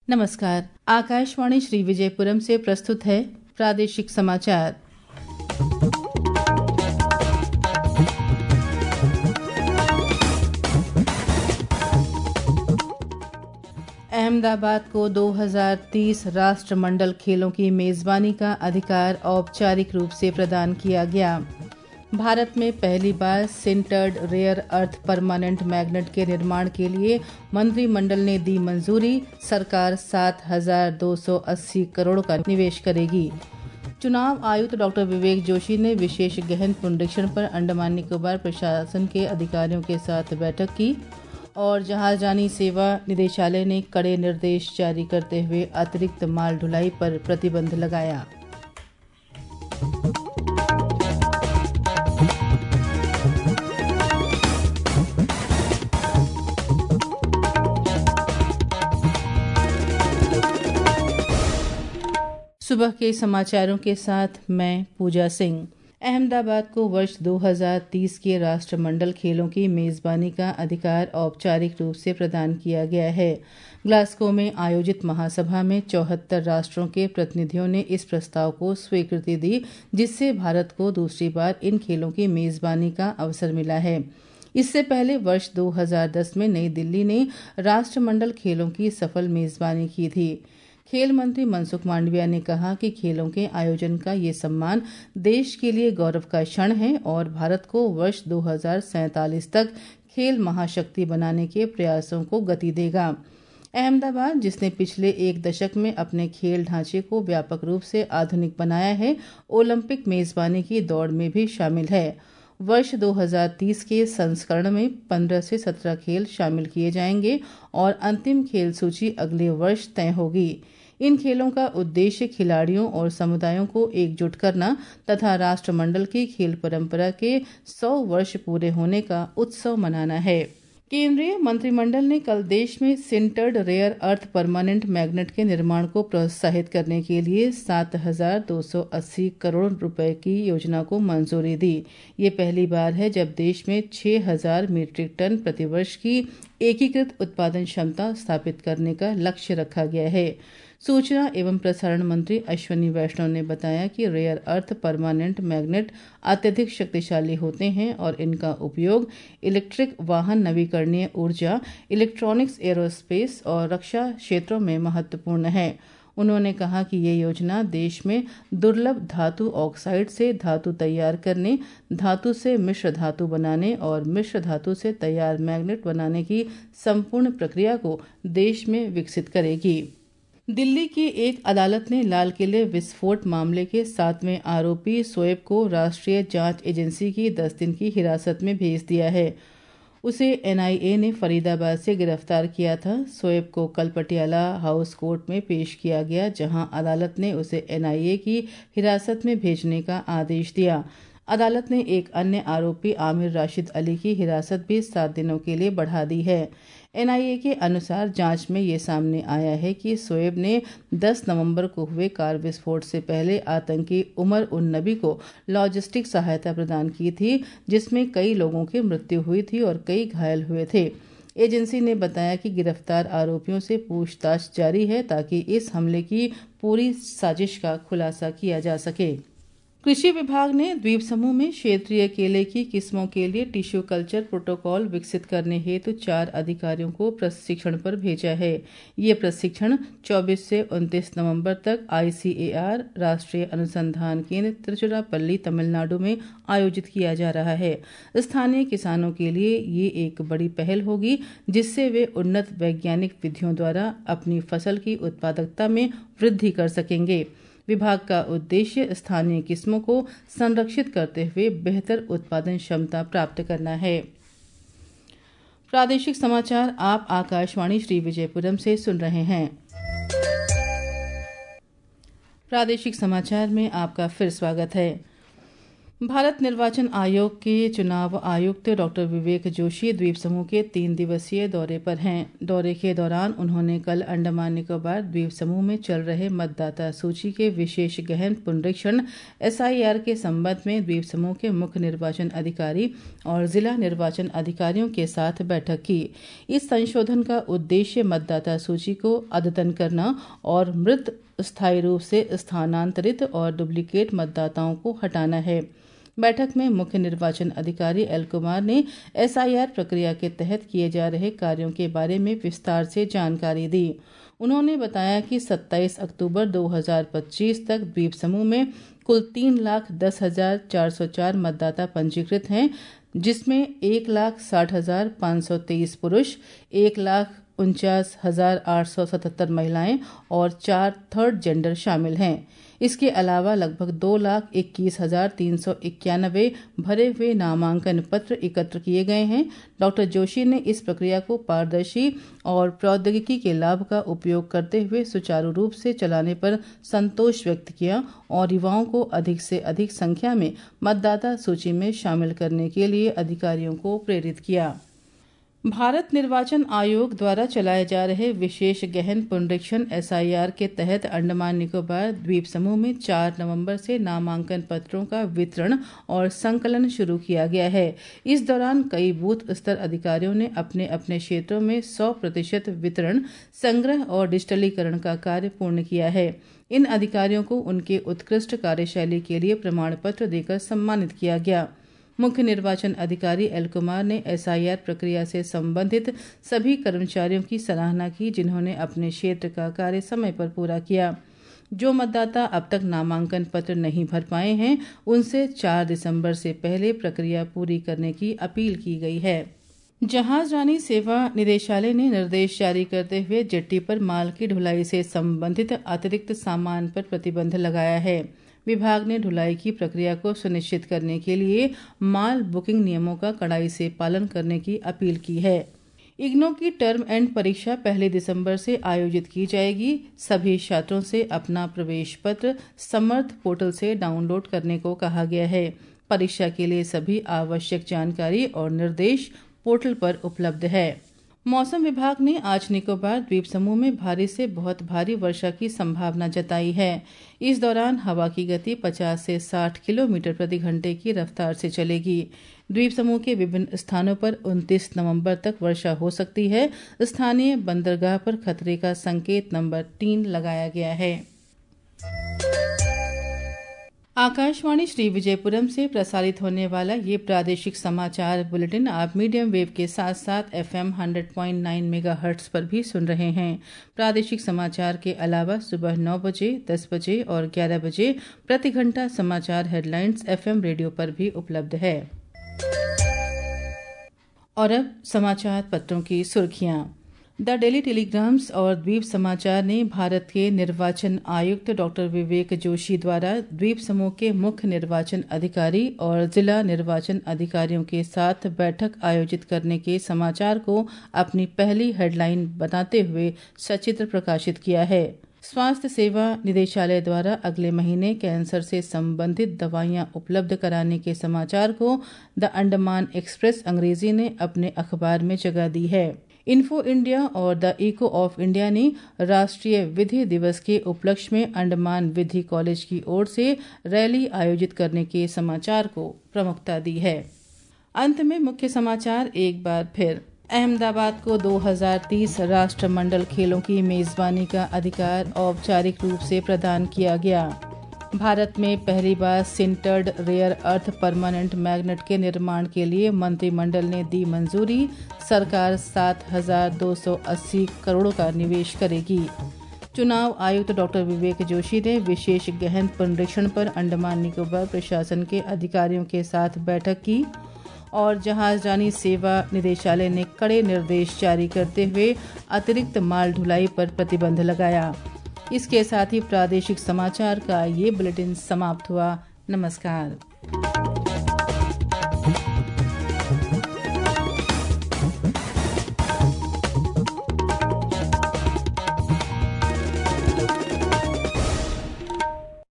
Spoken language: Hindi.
नमस्कार। आकाशवाणी श्री विजयपुरम से प्रस्तुत है प्रादेशिक समाचार। अहमदाबाद को 2030 राष्ट्रमंडल खेलों की मेजबानी का अधिकार औपचारिक रूप से प्रदान किया गया। भारत में पहली बार sintered rare earth permanent magnet के निर्माण के लिए मंत्रिमंडल ने दी मंजूरी। सरकार 7,280 करोड़ का निवेश करेगी। चुनाव आयुक्त डॉक्टर विवेक जोशी ने विशेष गहन पुनरीक्षण पर अंडमान निकोबार प्रशासन के अधिकारियों के साथ बैठक की और जहाजरानी सेवा निदेशालय ने कड़े निर्देश जारी करते हुए अतिरिक्त माल ढुलाई पर प्रतिबंध लगाया। सुबह के समाचारों के साथ मैं पूजा सिंह। अहमदाबाद को वर्ष 2030 के राष्ट्रमंडल खेलों की मेजबानी का अधिकार औपचारिक रूप से प्रदान किया गया है। ग्लासगो में आयोजित महासभा में 74 राष्ट्रों के प्रतिनिधियों ने इस प्रस्ताव को स्वीकृति दी, जिससे भारत को दूसरी बार इन खेलों की मेजबानी का अवसर मिला है। इससे पहले वर्ष 2010 में नई दिल्ली ने राष्ट्रमंडल खेलों की सफल मेजबानी की थी। खेल मंत्री मनसुख मांडविया ने कहा कि खेलों के आयोजन का ये सम्मान देश के लिए गौरव का क्षण है और भारत को वर्ष 2047 तक खेल महाशक्ति बनाने के प्रयासों को गति देगा। अहमदाबाद, जिसने पिछले एक दशक में अपने खेल ढांचे को व्यापक रूप से आधुनिक बनाया है, ओलंपिक मेजबानी की दौड़ में भी शामिल है। वर्ष 2030 के संस्करण में 15 से 17 खेल शामिल किए जाएंगे और अंतिम खेल सूची अगले वर्ष तय होगी। इन खेलों का उद्देश्य खिलाड़ियों और समुदायों को एकजुट करना तथा राष्ट्रमंडल की खेल परंपरा के 100 वर्ष पूरे होने का उत्सव मनाना है। केंद्रीय मंत्रिमंडल ने कल देश में sintered rare earth permanent magnet के निर्माण को प्रोत्साहित करने के लिए 7,280 करोड़ रुपए की योजना को मंजूरी दी। ये पहली बार है जब देश में 6,000 मीट्रिक टन प्रतिवर्ष की एकीकृत उत्पादन क्षमता स्थापित करने का लक्ष्य रखा गया है। सूचना एवं प्रसारण मंत्री अश्विनी वैष्णव ने बताया कि रेयर अर्थ परमानेंट मैग्नेट अत्यधिक शक्तिशाली होते हैं और इनका उपयोग इलेक्ट्रिक वाहन, नवीकरणीय ऊर्जा, इलेक्ट्रॉनिक्स, एरोस्पेस और रक्षा क्षेत्रों में महत्वपूर्ण है। उन्होंने कहा कि ये योजना देश में दुर्लभ धातु ऑक्साइड से धातु तैयार करने, धातु से मिश्र धातु बनाने और मिश्र धातु से तैयार मैग्नेट बनाने की संपूर्ण प्रक्रिया को देश में विकसित करेगी। दिल्ली की एक अदालत ने लाल किले विस्फोट मामले के 7वें आरोपी शोएब को राष्ट्रीय जांच एजेंसी की 10 दिन की हिरासत में भेज दिया है। उसे एनआईए ने फरीदाबाद से गिरफ्तार किया था। शोएब को कल पटियाला हाउस कोर्ट में पेश किया गया, जहां अदालत ने उसे एनआईए की हिरासत में भेजने का आदेश दिया। अदालत ने एक अन्य आरोपी आमिर राशिद अली की हिरासत भी 7 दिनों के लिए बढ़ा दी है। एनआईए के अनुसार जांच में ये सामने आया है कि शोएब ने 10 नवंबर को हुए कार विस्फोट से पहले आतंकी उमर उन नबी को लॉजिस्टिक सहायता प्रदान की थी, जिसमें कई लोगों की मृत्यु हुई थी और कई घायल हुए थे। एजेंसी ने बताया कि गिरफ्तार आरोपियों से पूछताछ जारी है ताकि इस हमले की पूरी साजिश का खुलासा किया जा सके। कृषि विभाग ने द्वीप समूह में क्षेत्रीय केले की किस्मों के लिए टिश्यू कल्चर प्रोटोकॉल विकसित करने हेतु 4 अधिकारियों को प्रशिक्षण पर भेजा है। ये प्रशिक्षण 24 से 29 नवंबर तक ICAR राष्ट्रीय अनुसंधान केंद्र तिरुचिरापल्ली, तमिलनाडु में आयोजित किया जा रहा है। स्थानीय किसानों के लिए ये एक बड़ी पहल होगी, जिससे वे उन्नत वैज्ञानिक विधियों द्वारा अपनी फसल की उत्पादकता में वृद्धि कर सकेंगे। विभाग का उद्देश्य स्थानीय किस्मों को संरक्षित करते हुए बेहतर उत्पादन क्षमता प्राप्त करना है। प्रादेशिक समाचार आप आकाशवाणी श्री विजयपुरम से सुन रहे हैं। प्रादेशिक समाचार में आपका फिर स्वागत है। भारत निर्वाचन आयोग के चुनाव आयुक्त डॉक्टर विवेक जोशी द्वीप समूह के 3 दिवसीय दौरे पर हैं। दौरे के दौरान उन्होंने कल अंडमान निकोबार द्वीप समूह में चल रहे मतदाता सूची के विशेष गहन पुनरीक्षण SIR के संबंध में द्वीप समूह के मुख्य निर्वाचन अधिकारी और जिला निर्वाचन अधिकारियों के साथ बैठक की। इस संशोधन का उद्देश्य मतदाता सूची को अद्यतन करना और मृत स्थायी रूप से स्थानांतरित और डुप्लीकेट मतदाताओं को हटाना है। बैठक में मुख्य निर्वाचन अधिकारी एल कुमार ने SIR प्रक्रिया के तहत किए जा रहे कार्यों के बारे में विस्तार से जानकारी दी। उन्होंने बताया कि 27 अक्टूबर 2025 तक द्वीप समूह में कुल 3,10,404 मतदाता पंजीकृत हैं, जिसमें 1,60,523 पुरुष, 1,49,877 महिलाएं और 4 थर्ड जेंडर शामिल हैं। इसके अलावा लगभग 2,21,391 भरे हुए नामांकन पत्र एकत्र किए गए हैं। डॉक्टर जोशी ने इस प्रक्रिया को पारदर्शी और प्रौद्योगिकी के लाभ का उपयोग करते हुए सुचारू रूप से चलाने पर संतोष व्यक्त किया और युवाओं को अधिक से अधिक संख्या में मतदाता सूची में शामिल करने के लिए अधिकारियों को प्रेरित किया। भारत निर्वाचन आयोग द्वारा चलाए जा रहे विशेष गहन पुनरीक्षण SIR के तहत अंडमान निकोबार द्वीप समूह में 4 नवंबर से नामांकन पत्रों का वितरण और संकलन शुरू किया गया है। इस दौरान कई बूथ स्तर अधिकारियों ने अपने अपने क्षेत्रों में 100% वितरण, संग्रह और डिजिटलीकरण का कार्य पूर्ण किया है। इन अधिकारियों को उनके उत्कृष्ट कार्यशैली के लिए प्रमाण पत्र देकर सम्मानित किया गया। मुख्य निर्वाचन अधिकारी एल कुमार ने SIR प्रक्रिया से संबंधित सभी कर्मचारियों की सराहना की, जिन्होंने अपने क्षेत्र का कार्य समय पर पूरा किया। जो मतदाता अब तक नामांकन पत्र नहीं भर पाए हैं, उनसे 4 दिसंबर से पहले प्रक्रिया पूरी करने की अपील की गई है। जहाजरानी सेवा निदेशालय ने निर्देश जारी करते हुए जेट्टी पर माल की ढुलाई से संबंधित अतिरिक्त सामान पर प्रतिबंध लगाया है। विभाग ने ढुलाई की प्रक्रिया को सुनिश्चित करने के लिए माल बुकिंग नियमों का कड़ाई से पालन करने की अपील की है। इग्नू की टर्म एंड परीक्षा 1 दिसंबर से आयोजित की जाएगी। सभी छात्रों से अपना प्रवेश पत्र समर्थ पोर्टल से डाउनलोड करने को कहा गया है। परीक्षा के लिए सभी आवश्यक जानकारी और निर्देश पोर्टल पर उपलब्ध है। मौसम विभाग ने आज निकोबार द्वीप समूह में भारी से बहुत भारी वर्षा की संभावना जताई है। इस दौरान हवा की गति 50 से 60 किलोमीटर प्रति घंटे की रफ्तार से चलेगी। द्वीप समूह के विभिन्न स्थानों पर 29 नवंबर तक वर्षा हो सकती है। स्थानीय बंदरगाह पर खतरे का संकेत नंबर 3 लगाया गया है। आकाशवाणी श्री विजयपुरम से प्रसारित होने वाला ये प्रादेशिक समाचार बुलेटिन आप मीडियम वेव के साथ साथ FM 100.9 मेगाहर्ट्ज पर भी सुन रहे हैं। प्रादेशिक समाचार के अलावा सुबह 9 बजे, 10 बजे और 11 बजे प्रति घंटा समाचार हेडलाइंस FM रेडियो पर भी उपलब्ध है। और अब समाचार पत्रों की सुर्खियां। द डेली टेलीग्राम्स और द्वीप समाचार ने भारत के निर्वाचन आयुक्त डॉक्टर विवेक जोशी द्वारा द्वीप समूह के मुख्य निर्वाचन अधिकारी और जिला निर्वाचन अधिकारियों के साथ बैठक आयोजित करने के समाचार को अपनी पहली हेडलाइन बनाते हुए सचित्र प्रकाशित किया है। स्वास्थ्य सेवा निदेशालय द्वारा अगले महीने कैंसर से संबंधित दवाइयां उपलब्ध कराने के समाचार को द अंडमान एक्सप्रेस अंग्रेजी ने अपने अखबार में जगह दी है। इन्फो इंडिया और द इको ऑफ इंडिया ने राष्ट्रीय विधि दिवस के उपलक्ष्य में अंडमान विधि कॉलेज की ओर से रैली आयोजित करने के समाचार को प्रमुखता दी है। अंत में मुख्य समाचार एक बार फिर। अहमदाबाद को 2030 राष्ट्रमंडल खेलों की मेजबानी का अधिकार औपचारिक रूप से प्रदान किया गया। भारत में पहली बार sintered rare earth permanent magnet के निर्माण के लिए मंत्रिमंडल ने दी मंजूरी। सरकार 7,280 करोड़ का निवेश करेगी। चुनाव आयुक्त डॉक्टर विवेक जोशी ने विशेष गहन पुनरीक्षण पर अंडमान निकोबार प्रशासन के अधिकारियों के साथ बैठक की। और जहाजरानी सेवा निदेशालय ने कड़े निर्देश जारी करते हुए अतिरिक्त माल ढुलाई पर प्रतिबंध लगाया। इसके साथ ही प्रादेशिक समाचार का ये बुलेटिन समाप्त हुआ। नमस्कार।